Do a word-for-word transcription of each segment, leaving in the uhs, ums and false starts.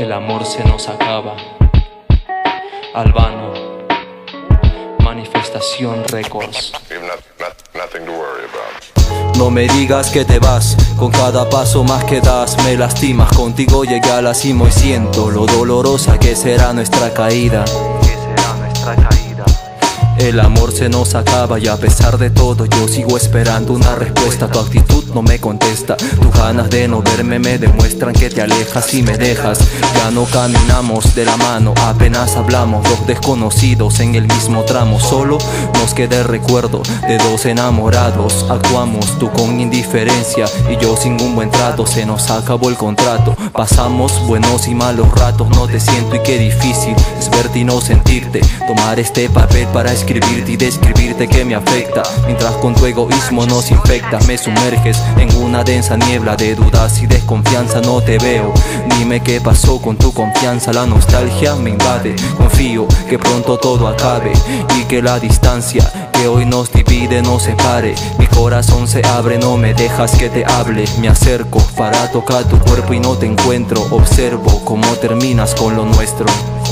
El amor se nos acaba. Albano, Manifestación Records. No me digas que te vas, con cada paso más que das me lastimas. Contigo llegué a la cima y siento lo dolorosa que será nuestra caída. ¿Qué será nuestra caída? El amor se nos acaba y a pesar de todo yo sigo esperando una respuesta. Tu actitud no me contesta, tus ganas de no verme me demuestran que te alejas y me dejas. Ya no caminamos de la mano, apenas hablamos, dos desconocidos en el mismo tramo. Solo nos queda el recuerdo de dos enamorados. Actuamos, tú con indiferencia y yo sin un buen trato. Se nos acabó el contrato, pasamos buenos y malos ratos. No te siento y qué difícil es verte y no sentirte. Tomar este papel para escribirte y describirte que me afecta, mientras con tu egoísmo nos infectas. Me sumerges en una densa niebla de dudas y desconfianza. No te veo, dime qué pasó con tu confianza. La nostalgia me invade, confío que pronto todo acabe y que la distancia que hoy nos divide nos separe. Mi corazón se abre, no me dejas que te hable. Me acerco para tocar tu cuerpo y no te encuentro. Observo cómo terminas con lo nuestro.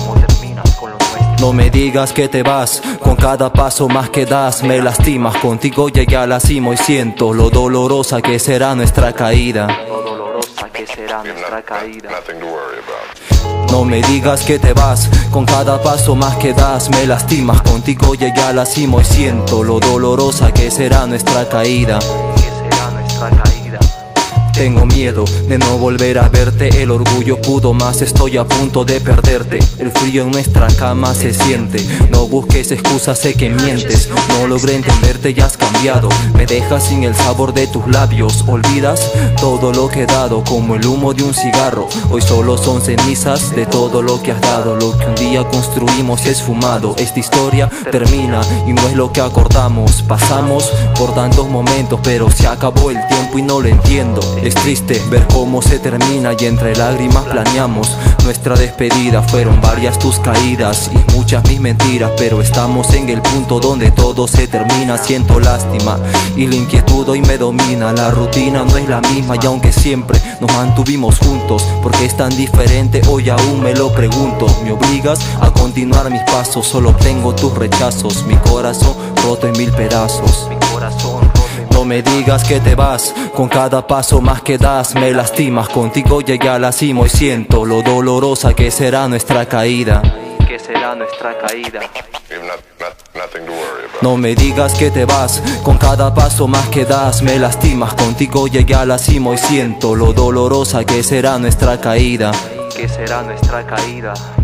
No me digas que te vas, con cada paso más que das me lastimas. Contigo llegué a la cima y siento lo dolorosa que será nuestra caída. Lo dolorosa que será nuestra caída. No me digas que te vas, con cada paso más que das me lastimas. Contigo llegué a la cima y siento lo dolorosa que será nuestra caída. ¿Qué será nuestra caída? Tengo miedo de no volver a verte, el orgullo pudo más, estoy a punto de perderte. El frío en nuestra cama se siente, no busques excusas, sé que mientes. No logré entenderte y has cambiado, me dejas sin el sabor de tus labios. Olvidas todo lo que he dado, como el humo de un cigarro. Hoy solo son cenizas de todo lo que has dado. Lo que un día construimos es fumado. Esta historia termina y no es lo que acordamos. Pasamos por tantos momentos, pero se acabó el tiempo y no lo entiendo. Es triste ver cómo se termina y entre lágrimas planeamos nuestra despedida. Fueron varias tus caídas y muchas mis mentiras, pero estamos en el punto donde todo se termina. Siento lástima y la inquietud hoy me domina. La rutina no es la misma y aunque siempre nos mantuvimos juntos, ¿por qué es tan diferente? Hoy aún me lo pregunto. Me obligas a continuar mis pasos, solo obtengo tus rechazos. Mi corazón roto en mil pedazos. Mi corazón roto en No me digas que te vas, con cada paso más que das me lastimas. Contigo llegué a la cima y siento lo dolorosa que será nuestra caída. ¿Qué será nuestra caída? No me digas que te vas, con cada paso más que das me lastimas. Contigo llegué a la cima y siento lo dolorosa que será nuestra caída. ¿Qué será nuestra caída?